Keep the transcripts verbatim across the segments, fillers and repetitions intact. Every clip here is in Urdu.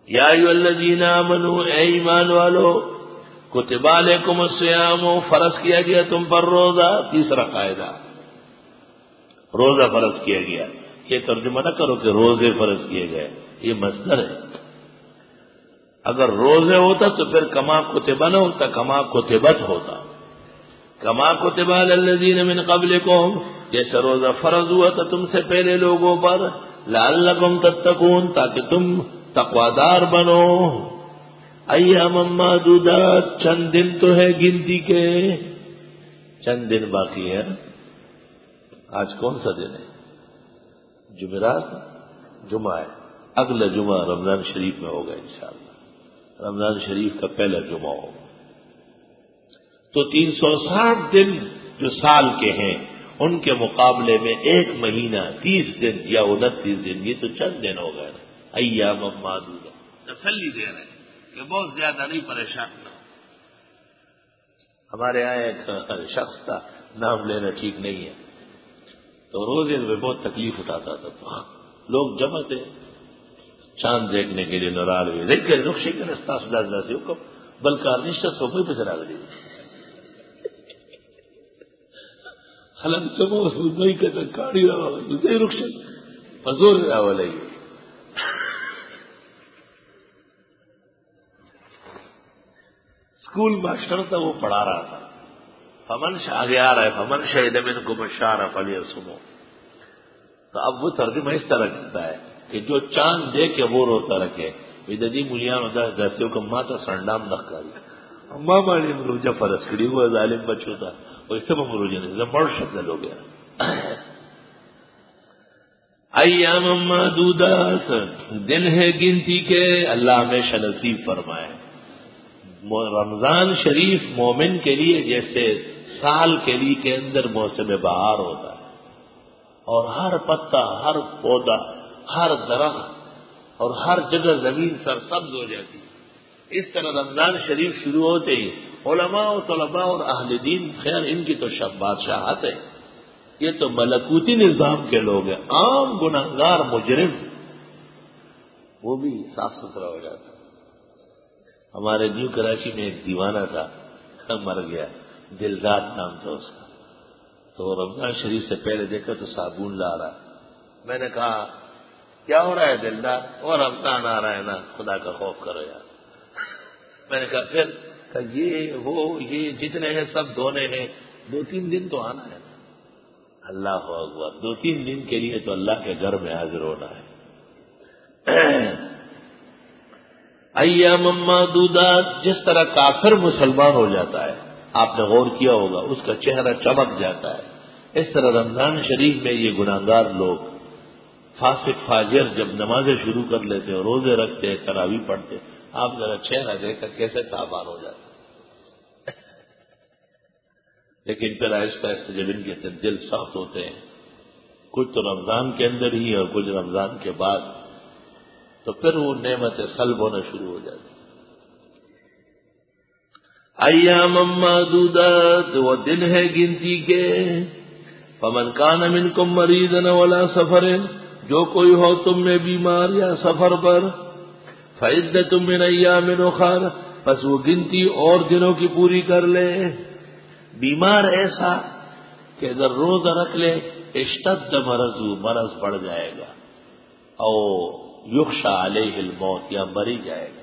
یا ایھا الذین آمنوا، اے ایمان والو، کتب علیکم الصیام، فرض کیا گیا تم پر روزہ. تیسرا قاعدہ، روزہ فرض کیا گیا. یہ ترجمہ نہ کرو کہ روزے فرض کیے گئے، یہ مصدر ہے. اگر روزے ہوتا تو پھر کما کتب نہ ہوتا، کما کتبت ہوتا. کما کتب علی الذین من قبلکم، جیسے روزہ فرض ہوا تھا تم سے پہلے لوگوں پر، لعلکم تتقون، تاکہ تم تقوادار بنو. ایام معدودات، چند دن تو ہے گنتی کے، چند دن باقی ہے. آج کون سا دن ہے؟ جمعرات، جمعہ ہے. اگلا جمعہ رمضان شریف میں ہوگا انشاءاللہ، رمضان شریف کا پہلا جمعہ ہوگا. تو تین سو ساٹھ دن جو سال کے ہیں ان کے مقابلے میں ایک مہینہ تیس دن یا انتیس دن، یہ تو چند دن ہو گئے. ایام معدودہ تسلی دے رہے ہیں کہ بہت زیادہ نہیں، پریشان نہ ہو. ہمارے یہاں ایک شخص تھا، نام لینا ٹھیک نہیں ہے، تو روزے میں بہت تکلیف اٹھاتا تھا. تو لوگ جمع تھے چاند دیکھنے کے لیے، نورال ہوئے دیکھ کے رخشی کے رستہ سدا سے حکم بلکہ نشست ہو کوئی پہ چلا گئی خلن چمو نہیں کہ کاڑی رہا دوسرے رخشی پزور رہا والا ہی. اسکول ماسٹر تھا، وہ پڑھا رہا تھا. فمن آگے آ رہا ہے فمن شہید منکم الشہر فلیصمہ. تو اب وہ ترجمہ اس طرح کرتا ہے کہ جو چاند دے کے وہ روزہ رکھے. ودی ملیاں دس دسوں کا ماتا سنڈام نہ کری اما مالی مروجہ فرض کری ہوا ظالم بچوں تھا وہ سب مروجہ نہیں مر شکل ہو گیا. ایام معدودات، دن ہے گنتی کے، اللہ ہمیشہ نصیب فرمائے. رمضان شریف مومن کے لیے جیسے سال کے لیے کے اندر موسم بہار ہوتا ہے اور ہر پتا، ہر پودا، ہر درخت اور ہر جگہ زمین سرسبز ہو جاتی ہے، اس طرح رمضان شریف شروع ہوتے ہی علماء و طلباء اور اہل دین، خیر ان کی تو شب بادشاہت ہے، یہ تو ملکوتی نظام کے لوگ ہیں. عام گناہگار مجرم وہ بھی صاف ستھرا ہو جاتا ہے. ہمارے نیو کراچی میں ایک دیوانہ تھا، مر گیا، دلداد نام تھا اس کا. تو رمضان شریف سے پہلے دیکھا تو صابن لا رہا. میں نے کہا کیا ہو رہا ہے دلداد؟ وہ رمضان آ رہا ہے نا، خدا کا خوف کرو یار. میں نے کہا پھر کہ یہ وہ یہ جتنے ہیں سب دھونے ہیں، دو تین دن تو آنا ہے نا. اللہ اکبر، دو تین دن کے لیے تو اللہ کے گھر میں حاضر ہونا ہے. ایام معدودات، جس طرح کافر مسلمان ہو جاتا ہے، آپ نے غور کیا ہوگا، اس کا چہرہ چمک جاتا ہے، اس طرح رمضان شریف میں یہ گناہگار لوگ فاسق فاجر جب نمازیں شروع کر لیتے ہیں، روزے رکھتے ہیں، تراویح پڑھتے، آپ ذرا چہرہ دیکھ کر کیسے تابان ہو جاتے. لیکن پھر آہستہ آہستہ جب ان کے دل سخت ہوتے ہیں، کچھ تو رمضان کے اندر ہی اور کچھ رمضان کے بعد، تو پھر وہ نعمتیں سلب ہونا شروع ہو جاتی. ایام معدودات، وہ دن ہے گنتی کے. فمن کان منکم مریضا ولا سفر، جو کوئی ہو تم میں بیمار یا سفر پر، فعدۃ من ایام اخر، پس وہ گنتی اور دنوں کی پوری کر لے. بیمار ایسا کہ اگر روزہ رکھ لے اشتد مرض، مرض بڑھ جائے گا، او یخشى علیہ الموت، یا مری جائے گا.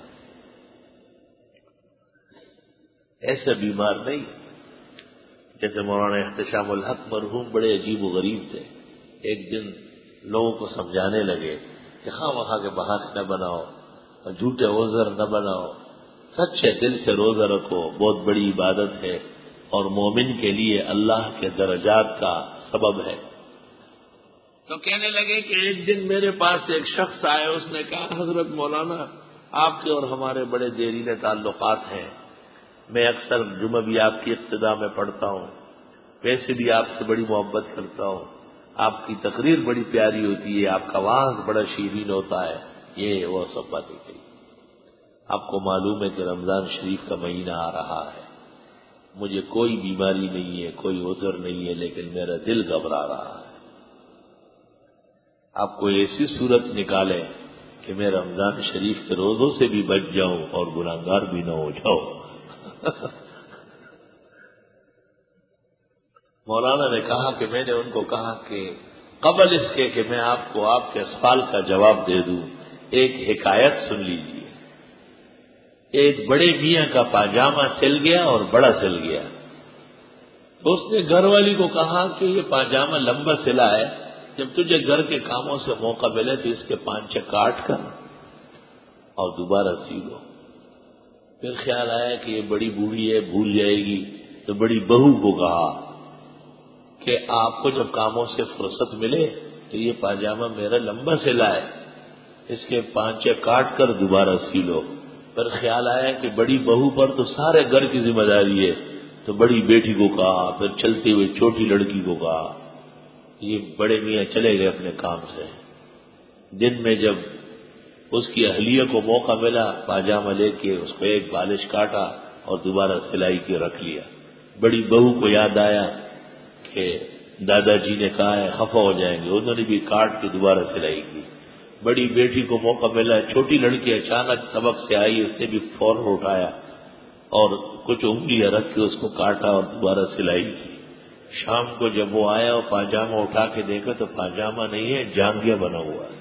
ایسے بیمار نہیں. جیسے مولانا احتشام الحق مرحوم بڑے عجیب و غریب تھے. ایک دن لوگوں کو سمجھانے لگے کہ خواہ وہاں کے بہانے نہ بناؤ اور جھوٹے عذر نہ بناؤ، سچے دل سے روزہ رکھو، بہت بڑی عبادت ہے اور مومن کے لیے اللہ کے درجات کا سبب ہے. تو کہنے لگے کہ ایک دن میرے پاس ایک شخص آئے، اس نے کہا حضرت مولانا آپ کے اور ہمارے بڑے دیرینہ تعلقات ہیں، میں اکثر جمعہ بھی آپ کی ابتدا میں پڑھتا ہوں، ویسے بھی آپ سے بڑی محبت کرتا ہوں، آپ کی تقریر بڑی پیاری ہوتی ہے، آپ کا آواز بڑا شیرین ہوتا ہے، یہ وہ سب باتیں کہی. آپ کو معلوم ہے کہ رمضان شریف کا مہینہ آ رہا ہے، مجھے کوئی بیماری نہیں ہے، کوئی عذر نہیں ہے، لیکن میرا دل گھبرا رہا ہے. آپ کو ایسی صورت نکالے کہ میں رمضان شریف کے روزوں سے بھی بچ جاؤں اور گناہگار بھی نہ ہو جاؤں۔ مولانا نے کہا کہ میں نے ان کو کہا کہ قبل اس کے کہ میں آپ کو آپ کے سوال کا جواب دے دوں، ایک حکایت سن لیجیے۔ ایک بڑے میاں کا پاجامہ سل گیا اور بڑا سل گیا، تو اس نے گھر والی کو کہا کہ یہ پاجامہ لمبا سلا ہے، جب تجھے گھر کے کاموں سے موقع ملے تو اس کے پانچے کاٹ کر اور دوبارہ سی لو۔ پھر خیال آیا کہ یہ بڑی بوڑھی ہے، بھول جائے گی، تو بڑی بہو کو کہا کہ آپ کو جب کاموں سے فرصت ملے تو یہ پاجامہ میرا لمبا سلا ہے، اس کے پانچے کاٹ کر دوبارہ سی لو۔ پر خیال آیا کہ بڑی بہو پر تو سارے گھر کی ذمہ داری ہے، تو بڑی بیٹی کو کہا، پھر چلتے ہوئے چھوٹی لڑکی کو کہا۔ یہ بڑے میاں چلے گئے اپنے کام سے۔ دن میں جب اس کی اہلیہ کو موقع ملا، پاجامہ لے کے اس کو ایک بالش کاٹا اور دوبارہ سلائی کے رکھ لیا۔ بڑی بہو کو یاد آیا کہ دادا جی نے کہا ہے خفا ہو جائیں گے، انہوں نے بھی کاٹ کے دوبارہ سلائی کی۔ بڑی بیٹی کو موقع ملا، چھوٹی لڑکی اچانک سبق سے آئی، اس نے بھی فوراً اٹھایا اور کچھ انگلیاں رکھ کے اس کو کاٹا اور دوبارہ سلائی کی۔ شام کو جب وہ آیا اور پاجامہ اٹھا کے دیکھا تو پاجامہ نہیں ہے، جانگیا بنا ہوا ہے۔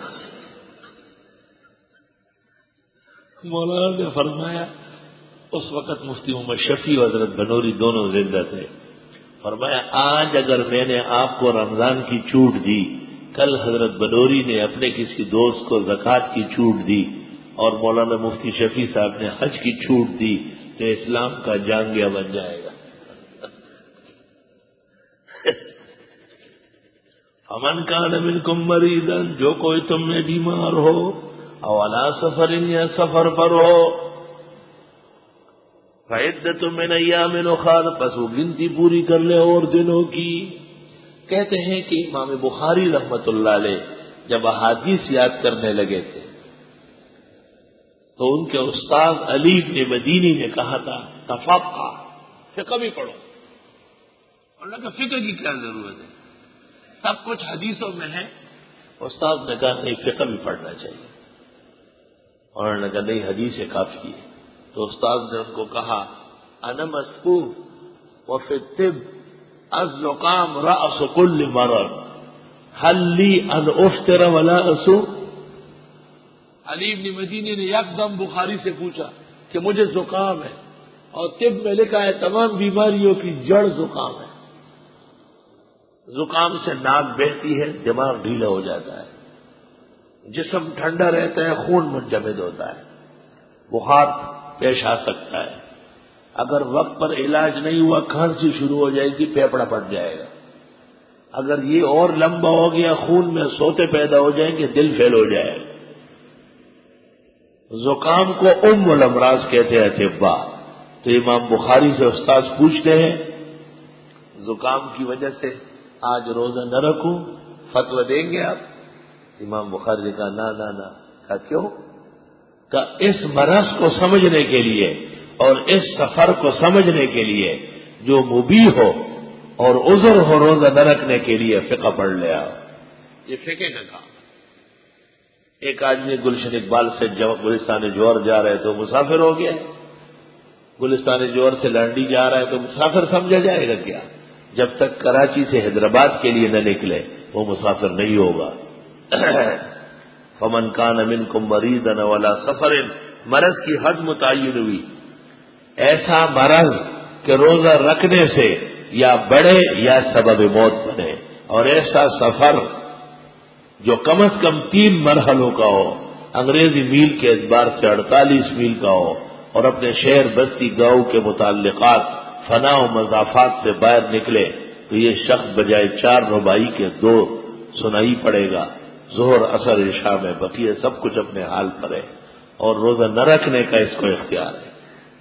مولانا نے فرمایا، اس وقت مفتی محمد شفیع و حضرت بنوری دونوں زندہ تھے، فرمایا آج اگر میں نے آپ کو رمضان کی چھوٹ دی، کل حضرت بنوری نے اپنے کسی دوست کو زکوٰۃ کی چھوٹ دی اور مولانا مفتی شفیع صاحب نے حج کی چھوٹ دی، تو اسلام کا جانگیا بن جائے گا۔ فمن کان منکم مریضا، جو کوئی تم میں بیمار ہو، او علی سفر یا سفر پر ہو، فعدۃ من ایام اخر، پس وہ گنتی پوری کر لے اور دنوں کی۔ کہتے ہیں کہ امام بخاری رحمت اللہ علیہ جب احادیث یاد کرنے لگے تھے تو ان کے استاد علی بن مدینی نے کہا تھا تفقہ، فقہ بھی پڑھو۔ اور کہ فقہ کی کیا ضرورت ہے، سب کچھ حدیثوں میں ہے۔ استاد نے کہا نہیں، فقہ بھی پڑھنا چاہیے، اور انہوں نے کہا نہیں، حدیث کافی ہے۔ تو استاد نے ان کو کہا انا مسکوب وفی الطب الزکام رأس کل مرض هل لی ان افطر ولا اصوم۔ علی بن مدینی نے یکدم بخاری سے پوچھا کہ مجھے زکام ہے، اور طب میں لکھا ہے تمام بیماریوں کی جڑ زکام ہے۔ زکام سے ناک بہتی ہے، دماغ ڈھیلا ہو جاتا ہے، جسم ٹھنڈا رہتا ہے، خون منجمد ہوتا ہے، بخار پیش آ سکتا ہے، اگر وقت پر علاج نہیں ہوا کھانسی شروع ہو جائے گی، پھیپھڑا پڑ جائے گا، اگر یہ اور لمبا ہو گیا خون میں سوتے پیدا ہو جائیں گے، دل فیل ہو جائے گا۔ زکام کو ام الامراض کہتے ہیں اطباء۔ تو امام بخاری سے استاذ پوچھتے ہیں زکام کی وجہ سے آج روزہ نہ رکھوں، فتویٰ دیں گے آپ؟ امام بخاری نے کہا نہ نہ نہ۔ کہا کیوں؟ کہ اس مرض کو سمجھنے کے لیے اور اس سفر کو سمجھنے کے لیے جو مبیح ہو اور عذر ہو روزہ نہ رکھنے کے لیے فقہ پڑھ لیا۔ یہ فقہ کا کام۔ ایک آدمی گلشن اقبال سے جب گلستان جوہر جا رہے تو مسافر ہو گیا، گلستان جوہر سے لانڈی جا رہا ہے تو مسافر سمجھا جائے گا کیا؟ جب تک کراچی سے حیدرآباد کے لیے نہ نکلے وہ مسافر نہیں ہوگا۔ فمن کان منکم مریضا ولا سفر، مرض کی حد متعین ہوئی، ایسا مرض کہ روزہ رکھنے سے یا بڑھے یا سبب موت بنے، اور ایسا سفر جو کم از کم تین مرحلوں کا ہو، انگریزی میل کے اعتبار سے اڑتالیس میل کا ہو، اور اپنے شہر بستی گاؤں کے متعلقات فنا و مضافات سے باہر نکلے، تو یہ شخص بجائے چار رباعی کے دو سنائی پڑے گا، ظہر اثر عشاء میں، بقیہ سب کچھ اپنے حال پر ہے، اور روزہ نہ رکھنے کا اس کو اختیار ہے۔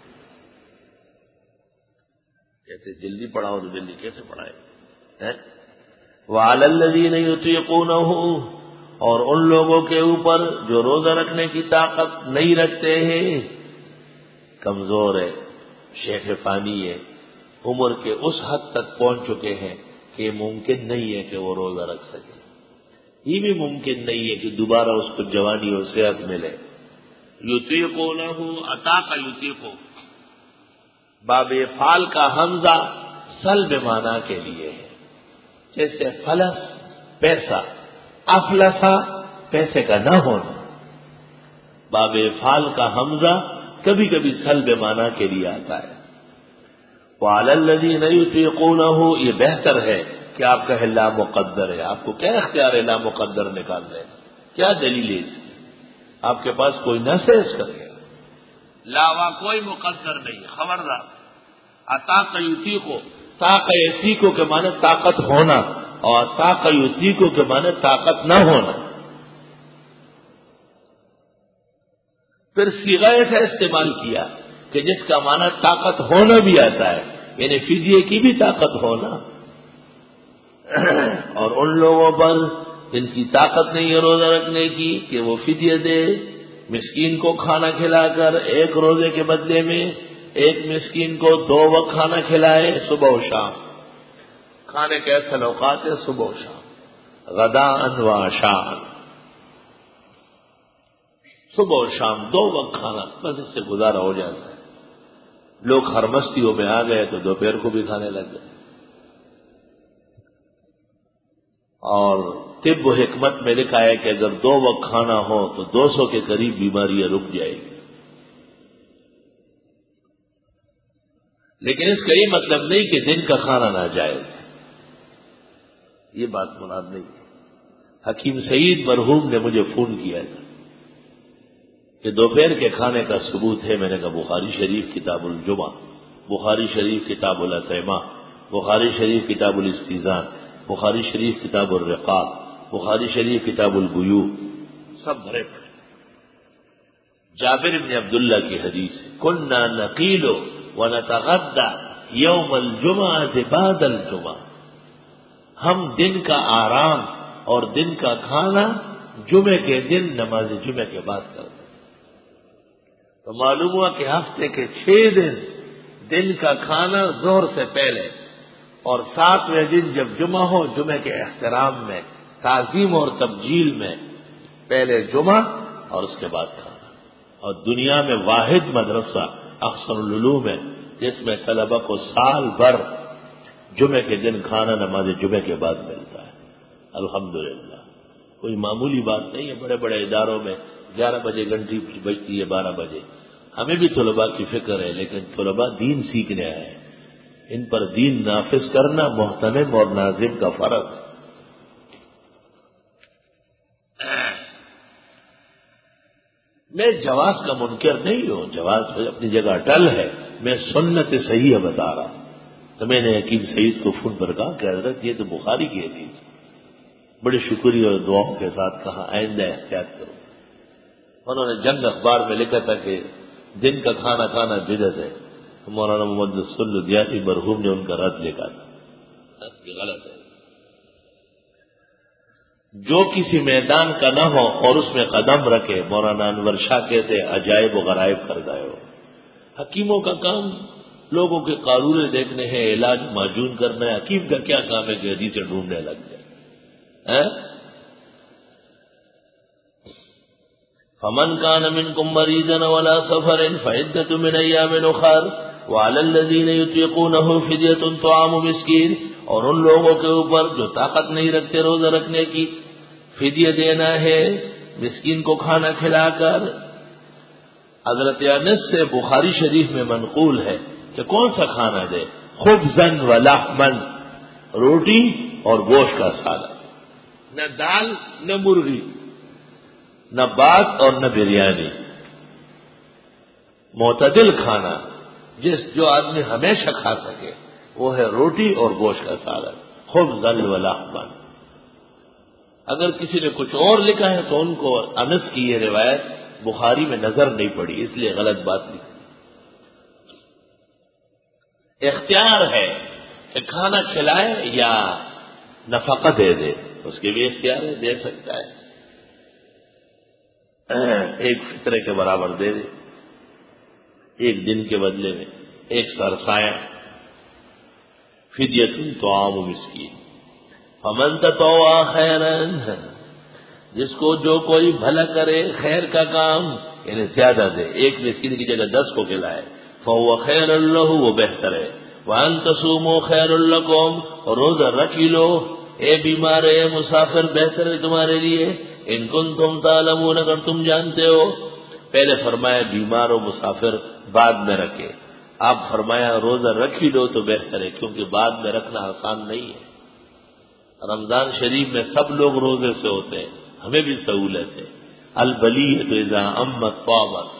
کہتے جلدی پڑھاؤ تو جلدی کیسے پڑھائے؟ وَعَلَى الَّذِينَ يُطِيقُونَهُ، اور ان لوگوں کے اوپر جو روزہ رکھنے کی طاقت نہیں رکھتے ہیں، کمزور ہے، شیخ فانی ہے، عمر کے اس حد تک پہنچ چکے ہیں کہ ممکن نہیں ہے کہ وہ روزہ رکھ سکے، یہ بھی ممکن نہیں ہے کہ دوبارہ اس کو جوانی اور صحت ملے. یطیقونہ اطاق یطیقو باب فال کا حمزہ سلب معنی کے لیے ہے. جیسے فلس پیسہ، افلسا پیسے کا نہ ہونا. باب فال کا حمزہ کبھی کبھی سلب معنی کے لیے آتا ہے. وعلی الذین یطیقونہ یہ بہتر ہے کہ آپ کہے لا مقدر ہے. آپ کو کیا اختیار ہے لا مقدر نکالنے؟ کیا دلیل ہے اس کی؟ آپ کے پاس کوئی نص ہے اس کا؟ لاوا کوئی مقدر نہیں. خبردار. اطاق یطیقو طاق یطیقو کے معنی طاقت ہونا اور طاق یطیقو کے معنی طاقت نہ ہونا. پھر صیغہ ایسا استعمال کیا کہ جس کا معنی طاقت ہونا بھی آتا ہے، یعنی فدیے کی بھی طاقت ہونا. اور ان لوگوں پر جن کی طاقت نہیں ہے روزہ رکھنے کی کہ وہ فدیہ دے، مسکین کو کھانا کھلا کر ایک روزے کے بدلے میں ایک مسکین کو دو وقت کھانا کھلائے صبح و شام. کھانے کے ایسے اوقات ہیں صبح و شام، غداء و عشاء، صبح و شام دو وقت کھانا، بس اس سے گزارا ہو جاتا ہے. لوگ ہر مستیوں میں آ گئے تو دوپہر کو بھی کھانے لگ گئے. اور طب و حکمت میں لکھا ہے کہ اگر دو وقت کھانا ہو تو دو سو کے قریب بیماریاں رک جائے گی. لیکن اس کا یہ مطلب نہیں کہ دن کا کھانا ناجائز ہے، یہ بات مراد نہیں ہے. حکیم سعید مرحوم نے مجھے فون کیا تھا کہ دوپہر کے کھانے کا ثبوت ہے. میں نے کہا بخاری شریف کتاب الجمعہ، بخاری شریف کتاب الاطعمہ، بخاری شریف کتاب الاستیزان، بخاری شریف کتاب الرقاق، بخاری شریف کتاب البیوع، سب بھرے پڑے. جابر بن عبداللہ کی حدیث ہے کنا نقیل ونتغدى یوم الجمعہ بعد الجمعہ، ہم دن کا آرام اور دن کا کھانا جمعے کے دن نماز جمعے کے بعد کرتے. تو معلوم ہوا کہ ہفتے کے چھ دن دن کا کھانا ظہر سے پہلے، اور ساتویں دن جب جمعہ ہو جمعے کے احترام میں، تعظیم اور تبجیل میں پہلے جمعہ اور اس کے بعد کھانا. اور دنیا میں واحد مدرسہ احسن العلوم ہے جس میں طلبہ کو سال بھر جمعے کے دن کھانا نماز جمعے کے بعد ملتا ہے. الحمدللہ کوئی معمولی بات نہیں ہے. بڑے بڑے اداروں میں گیارہ بجے گھنٹی بجتی ہے، بارہ بجے. ہمیں بھی طلباء کی فکر ہے، لیکن طلباء دین سیکھنے آئے ہیں. ان پر دین نافذ کرنا محتمم اور ناظم کا فرق ہے. میں جواز کا منکر نہیں ہوں، جواز اپنی جگہ ڈل ہے. میں سنت صحیح بتا رہا ہوں. تو میں نے حکیم سعید کو فون پر کہا کہ حضرت یہ تو بخاری کی حدیث. بڑے شکریہ اور دعاؤں کے ساتھ کہا آئندہ احتیاط کرو. انہوں نے جنگ اخبار میں لکھا تھا کہ دن کا کھانا کھانا بدعت ہے. مولانا محمد رسول الدیاتی مرحوم نے ان کا رد لکھا تھا کہ غلط ہے. جو کسی میدان کا نہ ہو اور اس میں قدم رکھے، مولانا انور شاہ کہتے عجائب و غرائب کر گئے ہو. حکیموں کا کام لوگوں کے قارورے دیکھنے ہیں، علاج معجون کرنا ہے. حکیم کا کیا کام ہے کہ حدیثیں ڈھونڈنے لگ جائے. فمن کان منکم مریضا ولا سفر فعدۃ من ایام اخر وعلی الذین یطیقونہ فدیۃ طعام مسکین. اور ان لوگوں کے اوپر جو طاقت نہیں رکھتے روزہ رکھنے کی، فدیہ دینا ہے مسکین کو کھانا کھلا کر. حضرت انس سے بخاری شریف میں منقول ہے کہ کون سا کھانا دے؟ خبزن و لحمن، روٹی اور گوشت کا سالن، نہ دال نہ مرغی، نہ بات اور نہ بریانی. معتدل کھانا جس جو آدمی ہمیشہ کھا سکے وہ ہے روٹی اور گوشت کا سالن، خبزن و لحمن. اگر کسی نے کچھ اور لکھا ہے تو ان کو انس کی یہ روایت بخاری میں نظر نہیں پڑی، اس لیے غلط بات لکھی. اختیار ہے کہ کھانا کھلائے یا نفقہ دے دے، اس کے بھی اختیار ہے، دے سکتا ہے. ایک فطرے کے برابر دے دے، ایک دن کے بدلے میں ایک سرسایہ. فدیۃ طعام مسکین فمن تطوع خیرا جس کو جو کوئی بھلا کرے خیر کا کام یعنی زیادہ دے، ایک مسکین کی جگہ دس کو کھلائے، فهو خیر اللہ، وہ بہتر ہے۔ وان تصوموا خیر لکم، اور روزہ رکھ لو اے بیمار اے مسافر بہتر ہے تمہارے لیے، ان کنتم تعلمون، اگر تم جانتے ہو۔ پہلے فرمایا بیمار و مسافر بعد میں رکھے، اب فرمایا روزہ رکھ ہی لو تو بہتر ہے، کیونکہ بعد میں رکھنا آسان نہیں ہے۔ رمضان شریف میں سب لوگ روزے سے ہوتے ہیں، ہمیں بھی سہولت ہے۔ البلیۃ اذا عمت طابت،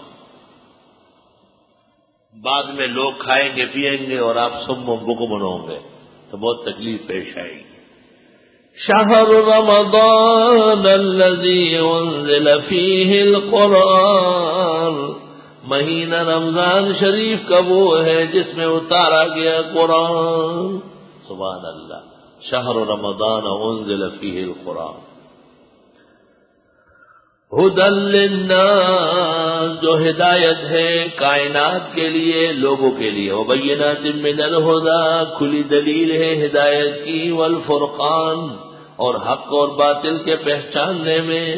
بعد میں لوگ کھائیں گے پیئیں گے اور آپ سم و بکم ہوں گے تو بہت تکلیف پیش آئے گی۔ شہر رمضان الذی انزل فیہ القرآن، مہینہ رمضان شریف کا وہ ہے جس میں اتارا گیا قرآن۔ سبحان اللہ، شہر رمضان انزل فیہ القرآن ھدی للناس، جو ہدایت ہے کائنات کے لیے، لوگوں کے لیے، وبینات من الہدی، کھلی دلیل ہے ہدایت کی، والفرقان، اور حق اور باطل کے پہچاننے میں۔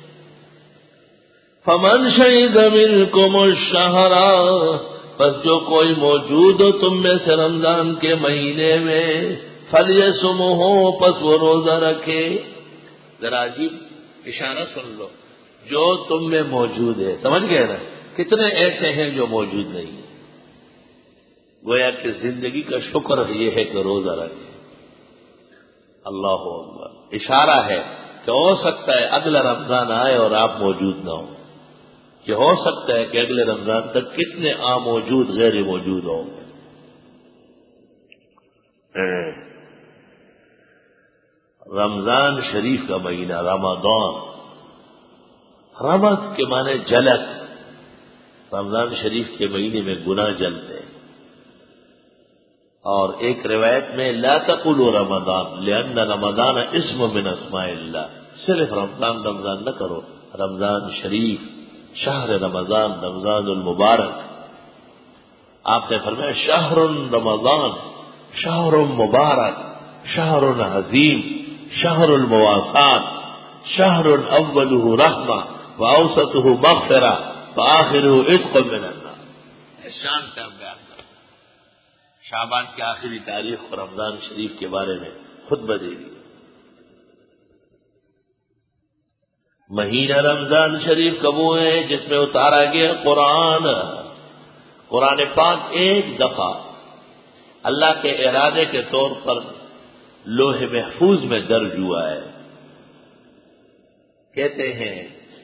فمن شہد منکم الشہر، پس جو کوئی موجود ہو تم میں سے رمضان کے مہینے میں، فلیصمہ، پس وہ روزہ رکھے۔ ذرا عجیب اشارہ سن لو، جو تم میں موجود ہے، سمجھ گئے نا؟ کتنے ایسے ہیں جو موجود نہیں ہیں؟ گویا کہ زندگی کا شکر یہ ہے کہ روزہ رکھے۔ اللہ اکبر، اشارہ ہے کہ ہو سکتا ہے اگلا رمضان آئے اور آپ موجود نہ ہوں، کہ ہو سکتا ہے کہ اگلے رمضان تک کتنے آ موجود غیر موجود ہوں گے۔ رمضان شریف کا مہینہ، رمضان، رمض کے معنی جلت، رمضان شریف کے مہینے میں گناہ جلتے ہیں۔ اور ایک روایت میں لا تقولوا رمضان لأن رمضان اسم من اسماء اللہ، صرف رمضان رمضان نہ کرو، رمضان شریف، شہر رمضان، رمضان المبارک۔ آپ نے فرمایا شہر رمضان، شہر مبارک، شہر عظیم، شہر المواسات، شہر اولہ رحمہ واوسطہ مغفرہ وآخرہ عتق من النار۔ شان کا بیان کرتا شعبان کی آخری تاریخ کو رمضان شریف کے بارے میں خطبہ دے دی۔ مہینہ رمضان شریف کا وہ ہے جس میں اتارا گیا قرآن۔ قرآن پاک ایک دفعہ اللہ کے ارادے کے طور پر لوح محفوظ میں درج ہوا ہے۔ کہتے ہیں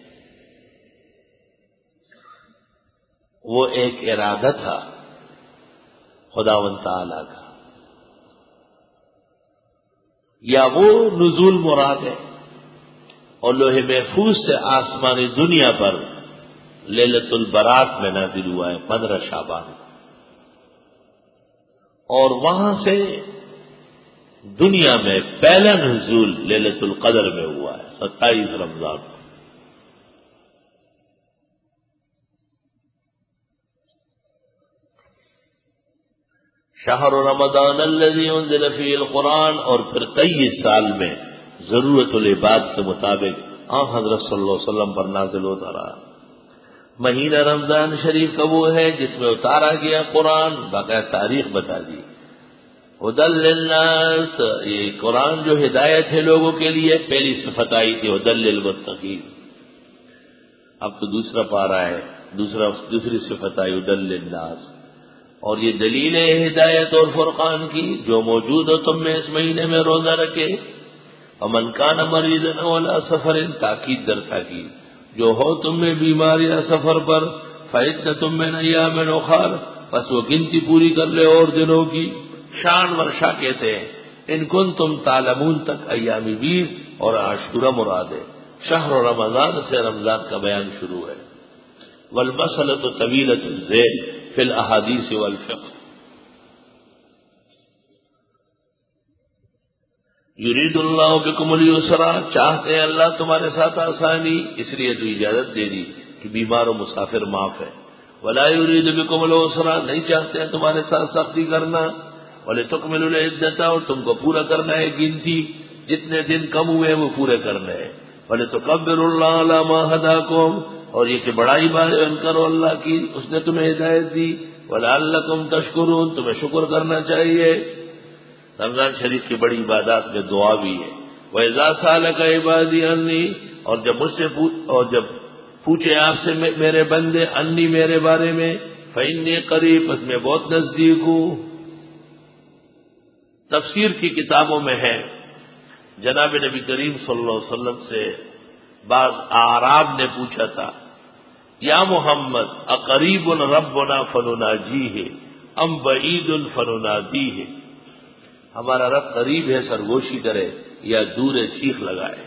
وہ ایک ارادہ تھا خداوند تعالی کا، یا وہ نزول مراد ہے، اور لوح محفوظ سے آسمانی دنیا پر لیلۃ البرات میں نازل ہوا ہے پندرہ شعبان، اور وہاں سے دنیا میں پہلا نزول لیلۃ القدر میں ہوا ہے ستائیس رمضان کو۔ شہر رمضان الذی انزل فیہ القرآن، اور پھر تیئیس سال میں ضرورت العباد کے مطابق آن حضرت صلی اللہ علیہ وسلم پر نازل ہوتا رہا۔ مہینہ رمضان شریف کا وہ ہے جس میں اتارا گیا قرآن، باقاعدہ تاریخ بتا دی۔ ھدی للناس، یہ قرآن جو ہدایت ہے لوگوں کے لیے، پہلی صفت آئی تھی ھدی للمتقین، اب تو دوسرا پارہ ہے، دوسرا دوسری صفت آئی ھدی للناس، اور یہ دلیل ہے ہدایت اور فرقان کی، جو موجود ہو تم میں اس مہینے میں روزہ رکھے۔ ومن کان مریضا علی سفر، تاکید در تاکید، جو ہو تم میں بیمار یا سفر پر، فعدۃ من ایام اخر، پس وہ گنتی پوری کر لے اور دنوں کی۔ شان ورشا کہتے ہیں ان کن تم تعلمون تک ایامی بیس اور عاشورہ مراد ہے۔ شہر رمضان سے رمضان کا بیان شروع ہے۔ والمسألۃ طویلۃ الذیل فی الاحادیث والفقہ۔ یرید اللہ بکم اليسر، چاہتے ہیں اللہ تمہارے ساتھ آسانی، اس لیے تو اجازت دے دی کہ بیمار و مسافر معاف ہے۔ ولا یرید بکم العسر، نہیں چاہتے ہیں تمہارے ساتھ سختی کرنا۔ وَلِتُكْمِلُوا الْعِدَّةَ، اور تم کو پورا کرنا ہے گنتی، جتنے دن کم ہوئے وہ پورے کرنے ہیں۔ وَلِتُكَبِّرُوا اللَّهَ عَلَىٰ مَا هَدَاكُمْ، اور یہ کہ بڑائی بیان کرو اللہ کی، اس نے تمہیں ہدایت دی، وَلَعَلَّكُمْ تَشْكُرُونَ، تمہیں شکر کرنا چاہیے۔ رمضان شریف کی بڑی عبادات میں دعا بھی ہے۔ وَإِذَا سَأَلَكَ عِبَادِي عَنِّي، اور جب مجھ سے اور جب پوچھے آپ سے میرے بندے انی میرے بارے میں، فَإِنِّي قَرِيبٌ، پس میں بہت نزدیک ہوں۔ تفسیر کی کتابوں میں ہے، جناب نبی کریم صلی اللہ علیہ وسلم سے بعض اعراب نے پوچھا تھا، یا محمد اقریب ربنا فنناجیہ ام بعید فننادیہ، ہمارا رب قریب ہے سرگوشی کرے یا دور ہے چیخ لگائے۔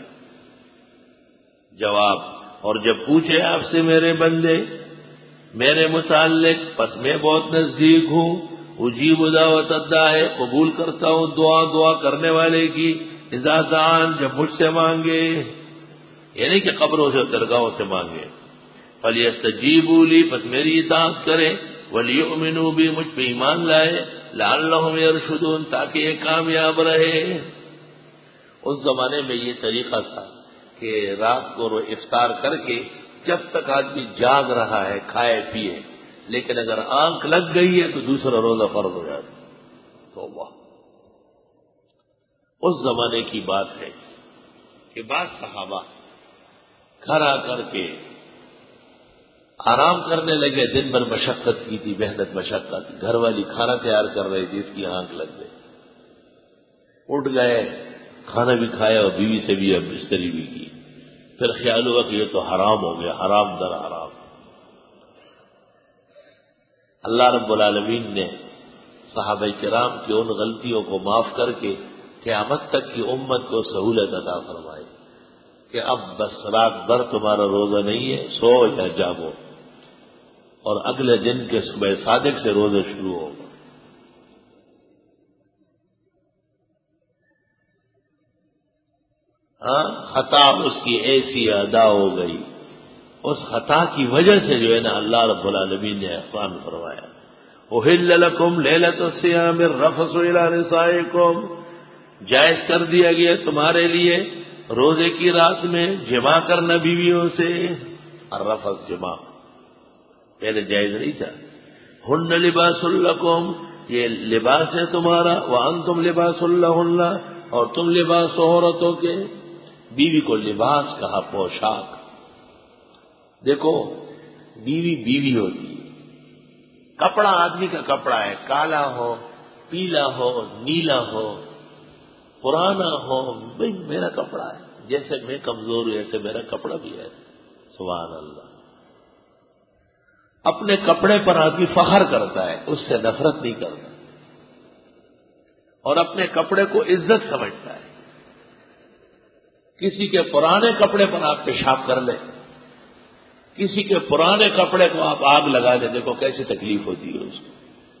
جواب، اور جب پوچھے آپ سے میرے بندے میرے متعلق، پس میں بہت نزدیک ہوں، اجیب دعوت الداعی، قبول کرتا ہوں دعا دعا کرنے والے کی، اذا دعان، جب مجھ سے مانگے، یعنی کہ قبروں سے درگاہوں سے مانگے، فَلْيَسْتَجِيبُوا لِي، پس میری اطاعت کرے، وَلْيُؤْمِنُوا بِي، مجھ پہ ایمان لائے، لَعَلَّهُمْ يَرْشُدُونَ، تاکہ یہ کامیاب رہے۔ اس زمانے میں یہ طریقہ تھا کہ رات کو افطار کر کے جب تک آدمی جاگ رہا ہے کھائے پیے، لیکن اگر آنکھ لگ گئی ہے تو دوسرا روزہ فرض ہو جاتا۔ تو واہ، اس زمانے کی بات ہے کہ بعض صحابہ گھر آ کر کے آرام کرنے لگے، دن بھر مشقت کی تھی، محنت مشقت، گھر والی کھانا تیار کر رہی تھی، اس کی آنکھ لگ گئی، اٹھ گئے، کھانا بھی کھایا اور بیوی سے بھی اب بستری بھی کی، پھر خیال ہوا کہ یہ تو حرام ہو گیا، حرام در حرام۔ اللہ رب العالمین نے صحابہ کرام کی ان غلطیوں کو معاف کر کے قیامت تک کی امت کو سہولت عطا فرمائی کہ اب بس رات بھر تمہارا روزہ نہیں ہے، سو یا جاگو، اور اگلے دن کے صبح صادق سے روزہ شروع ہوگا۔ ہاں، خطا اس کی ایسی ادا ہو گئی، اس خطا کی وجہ سے جو ہے نا اللہ رب العالمین نے احسان فرمایا، احل لکم لیلۃ الصیام الرفث الی نسائکم، جائز کر دیا گیا تمہارے لیے روزے کی رات میں جمع کرنا بیویوں سے، الرفث جمع پہلے جائز نہیں تھا۔ ہن لباس لکم، یہ لباس ہے تمہارا، وانتم لباس لہن، اور تم لباس عورتوں کے۔ بیوی کو لباس کہا، پوشاک۔ دیکھو، بیوی بیوی ہوتی ہے، کپڑا آدمی کا کپڑا ہے، کالا ہو، پیلا ہو، نیلا ہو، پرانا ہو، بھئی میرا کپڑا ہے، جیسے میں کمزور ہوں ایسے میرا کپڑا بھی ہے۔ سبحان اللہ۔ اپنے کپڑے پر آدمی فخر کرتا ہے، اس سے نفرت نہیں کرتا، اور اپنے کپڑے کو عزت سمجھتا ہے۔ کسی کے پرانے کپڑے پر آپ پیشاب کر لیں، کسی کے پرانے کپڑے کو آپ آگ لگا دیں، دیکھو کیسی تکلیف ہوتی ہے اس کو۔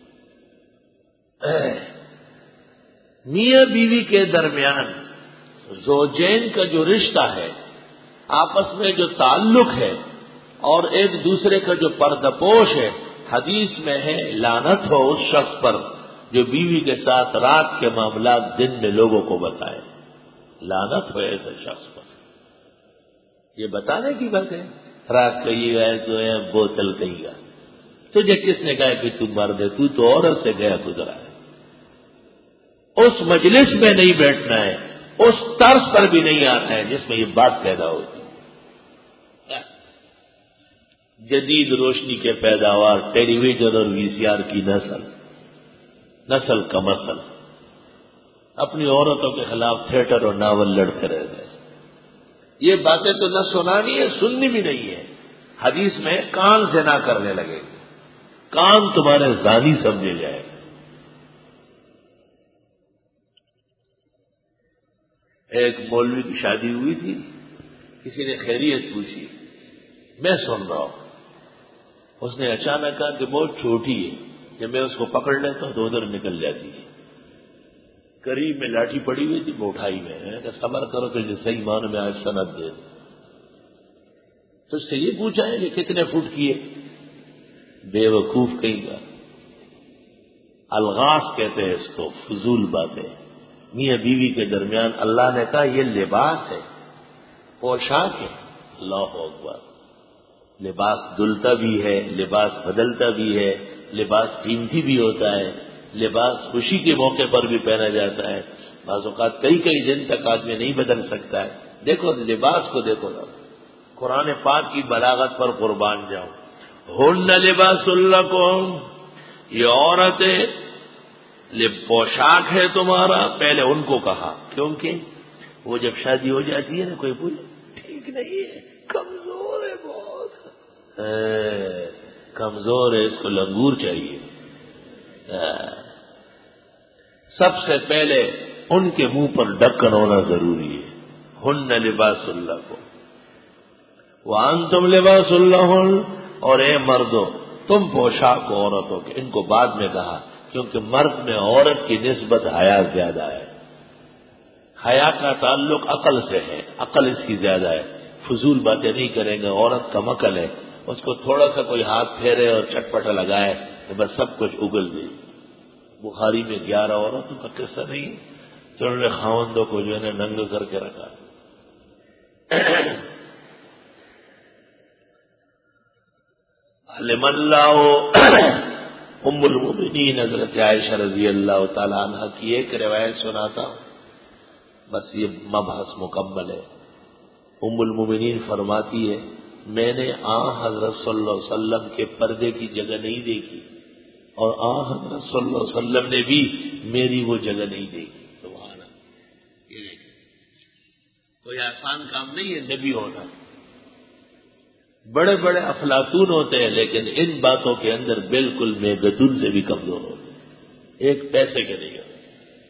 میاں بیوی کے درمیان زوجین کا جو رشتہ ہے، آپس میں جو تعلق ہے اور ایک دوسرے کا جو پردپوش ہے، حدیث میں ہے لعنت ہو اس شخص پر جو بیوی کے ساتھ رات کے معاملات دن میں لوگوں کو بتائے، لعنت ہو ایسے شخص پر۔ یہ بتانے کی بات ہے، رات کا یہ ہے جو ہے بوتل کہیں گا، تجھے کس نے کہا کہ تم مرد ہے، تو تو عورت سے گیا گزرا ہے۔ اس مجلس میں نہیں بیٹھنا ہے، اس طرز پر بھی نہیں آنا ہے جس میں یہ بات پیدا ہوتی ہے۔ جدید روشنی کے پیداوار، ٹیلی ویژن اور وی سی آر کی نسل نسل کا مسل، اپنی عورتوں کے خلاف تھیٹر اور ناول لڑتے رہ گئے۔ یہ باتیں تو نہ سنانی ہے، سننی بھی نہیں ہے۔ حدیث میں کان زنا کرنے لگے، کان تمہارے زانی سمجھے جائے۔ ایک مولوی کی شادی ہوئی تھی، کسی نے خیریت پوچھی، میں سن رہا ہوں، اس نے اچانک کہا کہ بہت چھوٹی ہے، کہ میں اس کو پکڑ لیتا ہوں تو ادھر نکل جاتی ہے۔ قریب میں لاٹھی پڑی ہوئی تھی، میں اٹھائی میں کہ صبر کرو تو جو صحیح معنی میں آج سند دے۔ تو اس سے یہ پوچھا ہے کہ کتنے فٹ کیے؟ بے وقوف کہیں گا، الغاز کہتے ہیں اس کو، فضول باتیں۔ میاں بیوی کے درمیان اللہ نے کہا یہ لباس ہے، پوشاک ہے، اللہ اکبر، لباس دھلتا بھی ہے، لباس بدلتا بھی ہے، لباس قیمتی بھی ہوتا ہے، لباس خوشی کے موقع پر بھی پہنا جاتا ہے، بعض اوقات کئی کئی دن تک آدمی نہیں بدل سکتا ہے۔ دیکھو لباس کو دیکھو نا، قرآن پاک کی بلاغت پر قربان جاؤ۔ ہن لباس لکم، یہ عورتیں پوشاک ہے تمہارا، پہلے ان کو کہا، کیونکہ وہ جب شادی ہو جاتی ہے نا کوئی پوچھے ٹھیک نہیں ہے، کمزور ہے بہت، اے کمزور ہے، اس کو لنگور چاہیے۔ سب سے پہلے ان کے منہ پر ڈھکن ہونا ضروری ہے۔ ہن لباس لکم وانتم لباس لہن، اور اے مردوں تم پوشاک ہو عورتوں کے۔ ان کو بعد میں کہا کیونکہ مرد میں عورت کی نسبت حیا زیادہ ہے، حیا کا تعلق عقل سے ہے، عقل اس کی زیادہ ہے، فضول باتیں نہیں کریں گے، عورت کم عقل ہے، اس کو تھوڑا سا کوئی ہاتھ پھیرے اور چٹپٹا لگائے تو بس سب کچھ اگل دے۔ بخاری میں گیارہ عورتوں کا قصہ نہیں، تو انہوں نے خاوندوں کو جو ہے نا ننگ کر کے رکھا۔ علم اللہ، ام المؤمنین حضرت عائشہ رضی اللہ تعالی عنہ کی ایک روایت سناتا ہوں، بس یہ مبحث مکمل ہے۔ ام المؤمنین فرماتی ہے میں نے آ حضرت صلی اللہ علیہ وسلم کے پردے کی جگہ نہیں دیکھی، اور آ حضرت صلی اللہ علیہ وسلم نے بھی میری وہ جگہ نہیں دیکھی۔ سبحان اللہ، یہ دیکھیں کوئی آسان کام نہیں ہے نبی ہونا، بڑے بڑے افلاطون ہوتے ہیں لیکن ان باتوں کے اندر بالکل میگتون سے بھی کمزور ہوتے ہیں، ایک پیسے کے نہیں ہوتے۔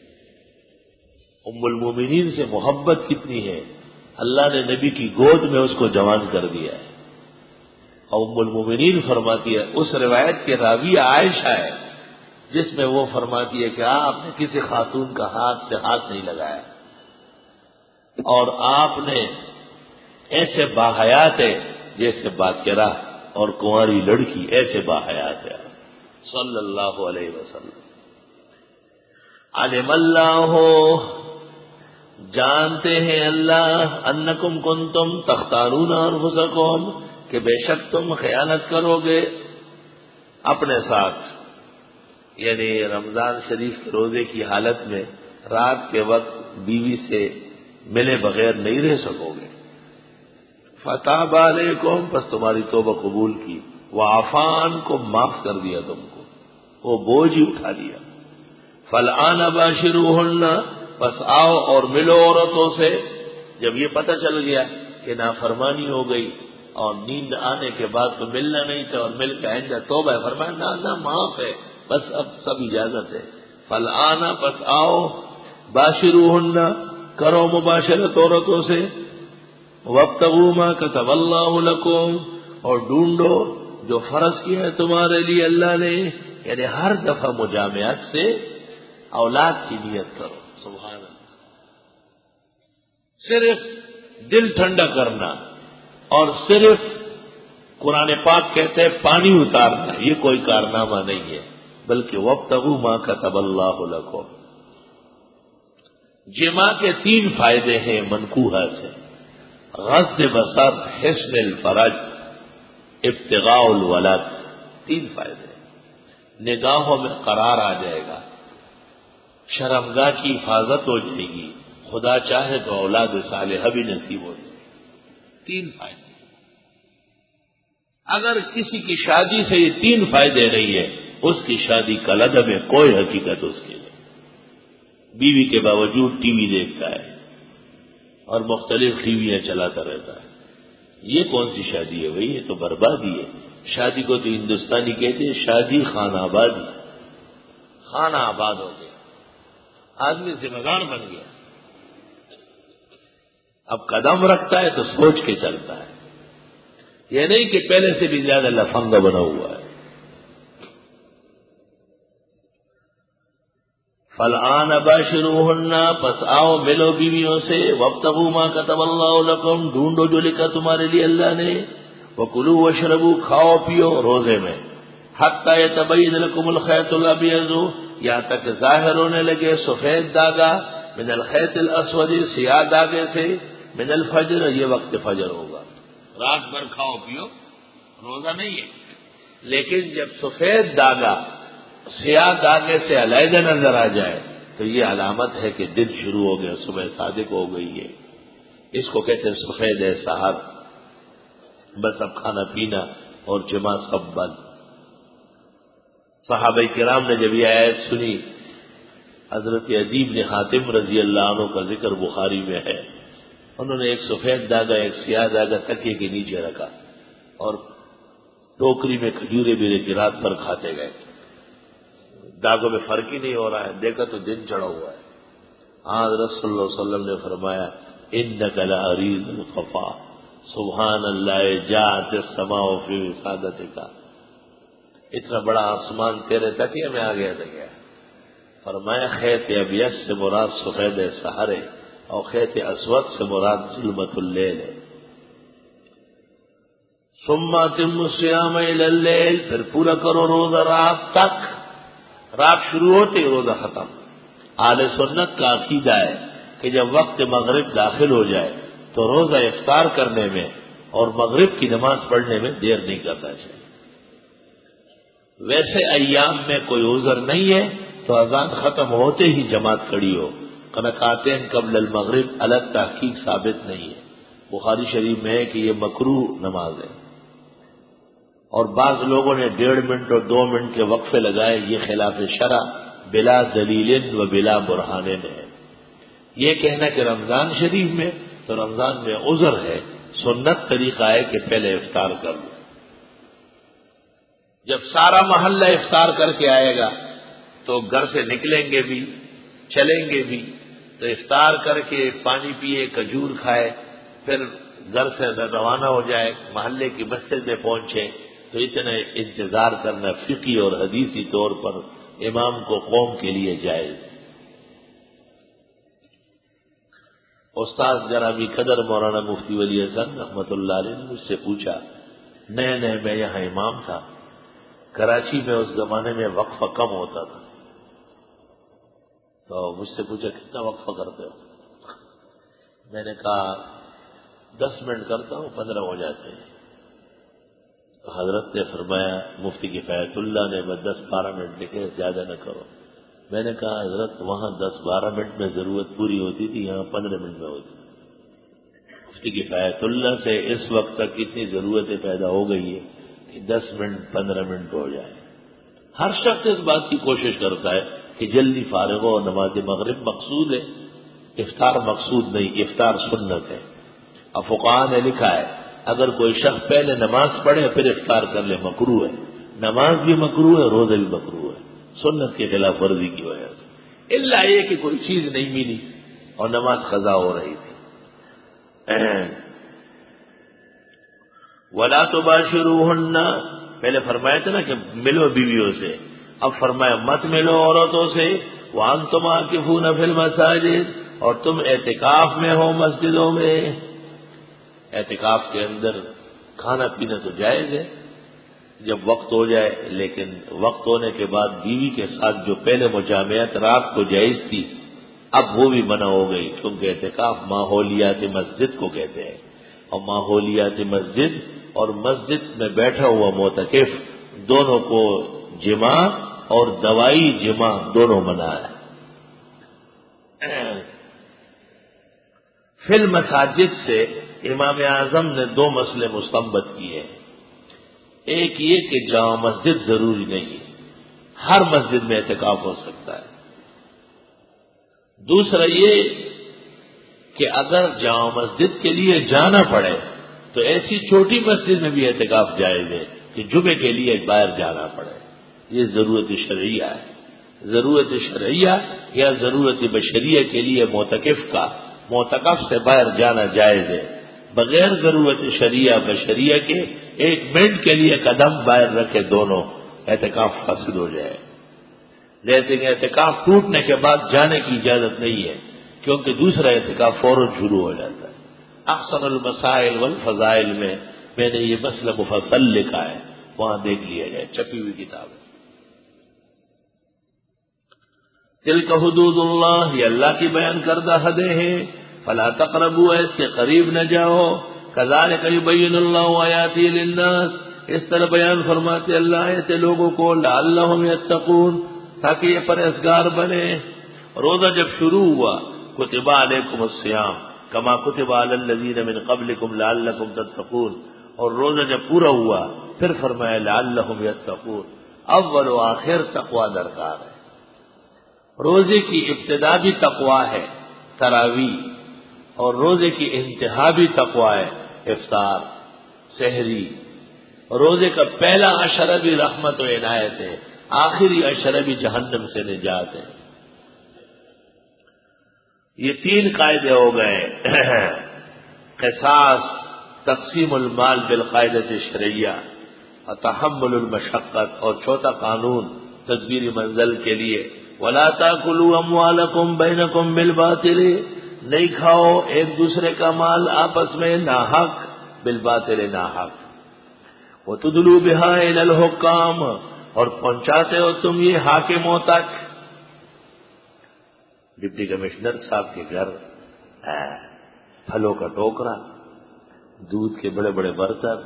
ام المومنین سے محبت کتنی ہے، اللہ نے نبی کی گود میں اس کو جوان کر دیا ہے۔ اور ام المومنین فرماتی ہے، اس روایت کے راوی عائشہ ہے جس میں وہ فرماتی ہے کہ آپ نے کسی خاتون کا ہاتھ سے ہاتھ نہیں لگایا، اور آپ نے ایسے باحیات ہے جیسے باقرہ اور کنواری لڑکی، ایسے باحیات ہے صلی اللہ علیہ وسلم۔ علم اللہ، جانتے ہیں اللہ، انکم کنتم تختارون انفسکم، کہ بے شک تم خیانت کرو گے اپنے ساتھ، یعنی رمضان شریف کے روزے کی حالت میں رات کے وقت بیوی سے ملے بغیر نہیں رہ سکو گے۔ فتاب علیکم، پس تمہاری توبہ قبول کی، وعفان کو معاف کر دیا، تم کو وہ بوجھ ہی اٹھا دیا۔ فالآن باشروہن، پس آؤ اور ملو عورتوں سے۔ جب یہ پتہ چل گیا کہ نافرمانی ہو گئی اور نیند آنے کے بعد تو ملنا نہیں تھا، اور مل کے آئندہ توبہ ہے، فرمایا نہ نہ معاف ہے، بس اب سب اجازت ہے۔ فالآن، پس آؤ، باشروہن، کرو مباشرت عورتوں سے، وابتغوا ما كتب اللہ لکم، اور ڈھونڈو جو فرض کیا ہے تمہارے لیے اللہ نے، یعنی ہر دفعہ مجامعت سے اولاد کی نیت کرو۔ سبحان اللہ، صرف دل ٹھنڈا کرنا اور صرف قرآن پاک کہتے ہیں پانی اتارنا، یہ کوئی کارنامہ نہیں ہے، بلکہ وابتغوا ما كتب اللہ لکم۔ جماع کے تین فائدے ہیں منکوحہ سے: غض بصر، حسن الفرج، ابتغاء الولد۔ تین فائدے، نگاہوں میں قرار آ جائے گا، شرمگاہ کی حفاظت ہو جائے گی، خدا چاہے تو اولاد صالحہ بھی نصیب ہو جائے گی۔ تین فائدے، اگر کسی کی شادی سے یہ تین فائدے نہیں ہے، اس کی شادی کالعدم میں کوئی حقیقت اس کے لیے۔ بیوی کے باوجود ٹی وی دیکھتا ہے اور مختلف ٹی ویاں چلاتا رہتا ہے، یہ کون سی شادی ہے بھائی؟ یہ تو بربادی ہے۔ شادی کو تو ہندوستانی کہتے ہیں شادی خانہ آبادی، خانہ آباد ہو گیا، آدمی ذمہ دار بن گیا، اب قدم رکھتا ہے تو سوچ کے چلتا ہے، یہ نہیں کہ پہلے سے بھی زیادہ لفنگا بنا ہوا ہے۔ فالآن باشروہن، پس آؤ ملو بیویوں سے، وابتغوا ما كتب اللہ لکم، ڈھونڈو جو لکھا تمہارے لیے اللہ نے، وکلوا واشربوا، کھاؤ پیو روزے میں، حتی یتبین لکم الخیط الابیض، یہاں تک ظاہر ہونے لگے سفید داغا، من الخیط الاسود، سیاہ داغے سے، من الفجر، یہ وقت فجر ہوگا. رات بھر کھاؤ پیو، روزہ نہیں ہے. لیکن جب سفید داغا سیاہ داغے سے علیحدہ نظر آ جائے تو یہ علامت ہے کہ دن شروع ہو گیا، صبح صادق ہو گئی ہے. اس کو کہتے ہیں سفید سحر. بس اب کھانا پینا اور جمع سب بند. صحابہ کرام نے جب یہ آیت سنی، حضرت ادیب نے حاتم رضی اللہ عنہ کا ذکر بخاری میں ہے، انہوں نے ایک سفید داغا ایک سیاہ داغا تکیے کے نیچے رکھا اور ٹوکری میں کھجورے بھی رات پر کھاتے گئے. داغوں میں فرق ہی نہیں ہو رہا ہے. دیکھا تو دن چڑھا ہوا ہے. ہاں رسول اللہ صلی اللہ علیہ وسلم نے فرمایا انک لعریض الخفا سبحان اللہ جاءت السماء فی وسادتک. اتنا بڑا آسمان تیرے تکیے میں آ گیا تھا کیا؟ فرمایا خیط ابیض سے مراد سفید سحر ہے اور خیط اسود سے مراد ظلمت اللیل ہے. ثم اتم الصیام الی اللیل، پھر پورا کرو روزہ رات تک. رات شروع ہوتے ہی روزہ ختم. اہل سنت کا عقیدہ ہے کہ جب وقت مغرب داخل ہو جائے تو روزہ افطار کرنے میں اور مغرب کی نماز پڑھنے میں دیر نہیں کرنا چاہیے. ویسے ایام میں کوئی عذر نہیں ہے تو اذان ختم ہوتے ہی جماعت کھڑی ہو. رکعتین قبل المغرب الگ تحقیق ثابت نہیں ہے. بخاری شریف میں ہے کہ یہ مکروہ نماز ہے. اور بعض لوگوں نے ڈیڑھ منٹ اور دو منٹ کے وقفے لگائے، یہ خلاف شرع بلا دلیل و بلا برہان ہے. یہ کہنا کہ رمضان شریف میں تو رمضان میں عذر ہے، سنت طریقہ ہے کہ پہلے افطار کر لو. جب سارا محلہ افطار کر کے آئے گا تو گھر سے نکلیں گے بھی چلیں گے بھی، تو افطار کر کے پانی پیے کھجور کھائے پھر گھر سے روانہ ہو جائے، محلے کی مسجد میں پہنچے تو اتنا انتظار کرنا فقہی اور حدیثی طور پر امام کو قوم کے لیے جائز. استاد جنابی قدر مولانا مفتی ولی حسن رحمۃ اللہ علیہ نے مجھ سے پوچھا، نئے نئے میں یہاں امام تھا، کراچی میں اس زمانے میں وقفہ کم ہوتا تھا، تو مجھ سے پوچھا کتنا وقفہ کرتے ہو؟ میں نے کہا دس منٹ کرتا ہوں، پندرہ ہو جاتے ہیں. تو حضرت نے فرمایا، مفتی کفایت اللہ نے بس دس بارہ منٹ لکھے، زیادہ نہ کرو. میں نے کہا حضرت وہاں دس بارہ منٹ میں ضرورت پوری ہوتی تھی، یہاں پندرہ منٹ میں ہوتی. مفتی کفایت اللہ سے اس وقت تک اتنی ضرورتیں پیدا ہو گئی ہے کہ دس منٹ پندرہ منٹ ہو جائے. ہر شخص اس بات کی کوشش کرتا ہے کہ جلدی فارغ ہو. نماز مغرب مقصود ہے، افطار مقصود نہیں، افطار سنت ہے. اب فقہاء نے لکھا ہے اگر کوئی شخص پہلے نماز پڑھے پھر افطار کر لے مکروہ ہے. نماز بھی مکروہ ہے، روزہ بھی مکروہ ہے، سنت کے خلاف ورزی کی وجہ سے. الا یہ کہ کوئی چیز نہیں ملی اور نماز قضا ہو رہی تھی. ولا تباشروہن، پہلے فرمایا تھا نا کہ ملو بیویوں سے، اب فرمایا مت ملو عورتوں سے. وانتم عاکفون فی المساجد، اور تم اعتکاف میں ہو مسجدوں میں. اعتکاف کے اندر کھانا پینا تو جائز ہے جب وقت ہو جائے، لیکن وقت ہونے کے بعد بیوی کے ساتھ جو پہلے مجامعت رات کو جائز تھی اب وہ بھی منع ہو گئی، کیونکہ اعتکاف ماحولیات مسجد کو کہتے ہیں. اور ماحولیات مسجد اور مسجد میں بیٹھا ہوا معتکف دونوں کو جماع اور دوائی جماع دونوں منع ہے. فی المساجد سے امام اعظم نے دو مسئلے مستنبط کیے ہیں. ایک یہ کہ جامع مسجد ضروری نہیں ہے، ہر مسجد میں اعتکاف ہو سکتا ہے. دوسرا یہ کہ اگر جامع مسجد کے لیے جانا پڑے تو ایسی چھوٹی مسجد میں بھی اعتکاف جائز ہے کہ جمعے کے لیے باہر جانا پڑے. یہ ضرورت شرعیہ ہے. ضرورت شرعیہ یا ضرورت بشریہ کے لیے معتکف کا معتکف سے باہر جانا جائز ہے. بغیر ضرورت شریعہ بشریہ کے ایک منٹ کے لیے قدم باہر رکھے دونوں اعتکاف فاسد ہو جائے. لیکن اعتکاف ٹوٹنے کے بعد جانے کی اجازت نہیں ہے کیونکہ دوسرا اعتکاف فوراً شروع ہو جاتا ہے. احسن المسائل والفضائل میں میں نے یہ مسئلہ مفصل لکھا ہے، وہاں دیکھ لیا جائے، چھپی ہوئی کتاب ہے. تلک حدود اللہ، یہ اللہ کی بیان کردہ حدیں ہیں. فلا تقربوا، اس کے قریب نہ جاؤ. کذالک یبین اللہ آیاتہ للناس، اس طرح بیان فرماتے اللہ آیت لوگوں کو، لعلہم یتقون، تاکہ یہ پرہیزگار بنے. روزہ جب شروع ہوا کتب علیکم الصیام کما کتب علی الذین من قبلکم لعلکم تتقون، اور روزہ جب پورا ہوا پھر فرمایا لعلہم یتقون. اول و آخر تقوی درکار ہے. روزے کی ابتدا بھی تقوی ہے تراویح، اور روزے کی انتہا بھی تقوی ہے افطار سحری. روزے کا پہلا عشرہ بھی رحمت و عنایت ہے، آخری عشرہ بھی جہنم سے نجات ہے. یہ تین قاعدے ہو گئے، قصاص، تقسیم المال بالقاعدۃ الشرعیہ، اور تحمل المشقت، اور چوتھا قانون تدبیر منزل کے لیے، ولا تاکلوا اموالکم بینکم بالباطل، نہیں کھاؤ ایک دوسرے کا مال آپس میں ناحق، بالباطل ناحق. وتدلوا بها الى الحکام، اور پہنچاتے ہو تم یہ حاکموں تک. ڈپٹی کمشنر صاحب کے گھر پھلوں کا ٹوکرا، دودھ کے بڑے بڑے برتن،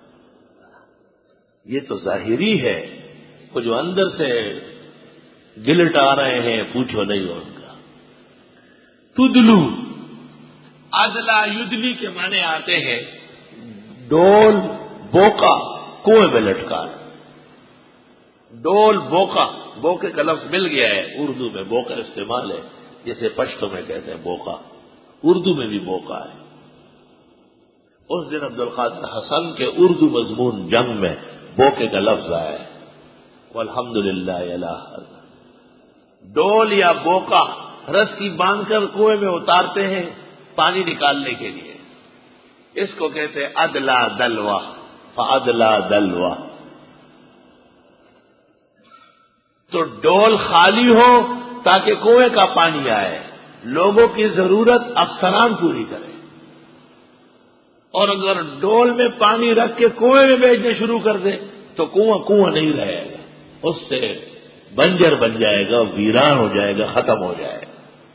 یہ تو ظاہری ہے. وہ جو اندر سے گلٹ آ رہے ہیں پوچھو نہیں ان کا. تدلو، ادلا یدلی کے معنی آتے ہیں ڈول بوکا، کنویں میں لٹکا. ڈول بوکا، بوکے کا لفظ مل گیا ہے اردو میں، بوکا استعمال ہے، جیسے پشتو میں کہتے ہیں بوکا، اردو میں بھی بوکا ہے. اس دن عبد القادر حسن کے اردو مضمون جنگ میں بوکے کا لفظ آیا ہے. والحمدللہ الہ. ڈول یا بوکا رسی باندھ کر کنویں میں اتارتے ہیں پانی نکالنے کے لیے، اس کو کہتے ہیں ادلا دلوا، فادلا دلوا. تو ڈول خالی ہو تاکہ کنویں کا پانی آئے، لوگوں کی ضرورت افسران پوری کرے. اور اگر ڈول میں پانی رکھ کے کنویں میں بیچنا شروع کر دے تو کنواں کنواں نہیں رہے گا، اس سے بنجر بن جائے گا، ویران ہو جائے گا، ختم ہو جائے گا.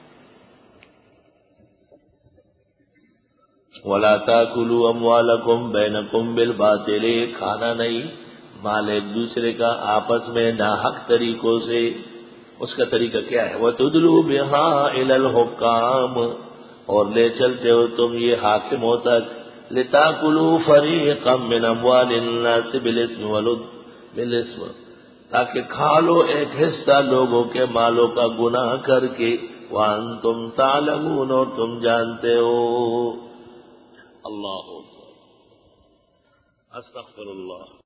وَلَا تَأْكُلُوا أَمْوَالَكُمْ بَيْنَكُمْ بِالْبَاطِلِ، کھانا نہیں مال ایک دوسرے کا آپس میں ناحق طریقوں سے. اس کا طریقہ کیا ہے؟ وَتُدْلُوا بِهَا إِلَى الْحُكَّامِ، اور لے چلتے ہو تم یہ حاکموں تک. لِتَأْكُلُوا فَرِيقًا مِّنْ أَمْوَالِ النَّاسِ بِالْإِثْمِ وَالْإِثْمِ، تاکہ کھا لو ایک حصہ لوگوں کے مالوں کا گناہ کر کے. وَأَنْتُمْ تَعْلَمُونَ، اور تم جانتے ہو. اللہ استغفر اللہ.